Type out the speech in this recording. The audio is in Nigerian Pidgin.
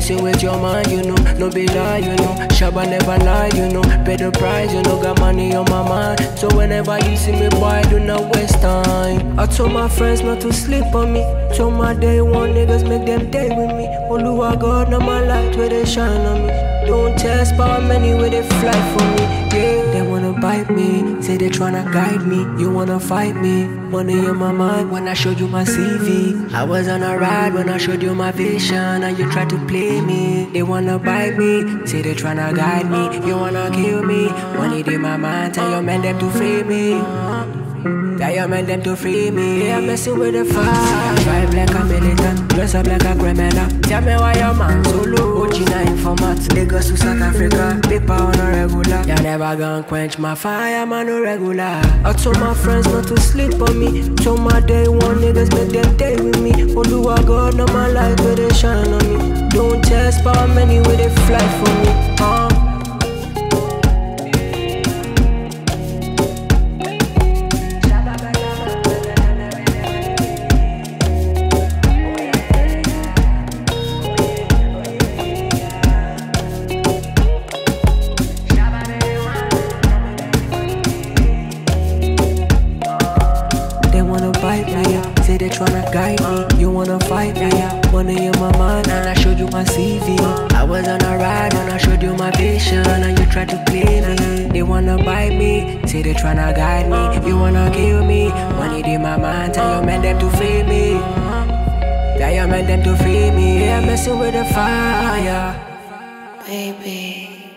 messing with your mind, you know. No be lie, you know. Shabba never lie, you know. Pay the price, you know. Got money on my mind. So whenever you see me, boy, do not waste time. I told my friends not to sleep on me. Told my day one niggas make them day with me. Oluwa God, now my light where they shine on me. Don't test power many where they fly for me. Yeah, they wanna bite me, say they tryna guide me. You wanna fight me, money in my mind when I showed you my CV. I was on a ride when I showed you my vision, and you tried to play me. They wanna bite me, say they tryna guide me. You wanna kill me, money in my mind, tell your man them to free me. Tell your man them to free me. They are messing with the fire. Vibe like a militant, dress up like a criminal. Tell me why your man so low. OG9 informat, Lagos to South Africa. Paper on a regular. You never gonna quench my fire, man, no regular. I told my friends not to sleep on me. Told my day one niggas make them day with me. Oluwa God, now my light where they shine on me. Don't test power many where they fly for me. They wanna bite me, say they tryna guide me. You wanna fight me, money in my mind, and I showed you my CV. I was on a ride when I showed you my vision, and you tried to play me. They wanna bite me, say they tryna guide me. You wanna kill me, money in my mind, tell your man them to free me. Tell your man them to free me. Yeah, messing with the fire, baby.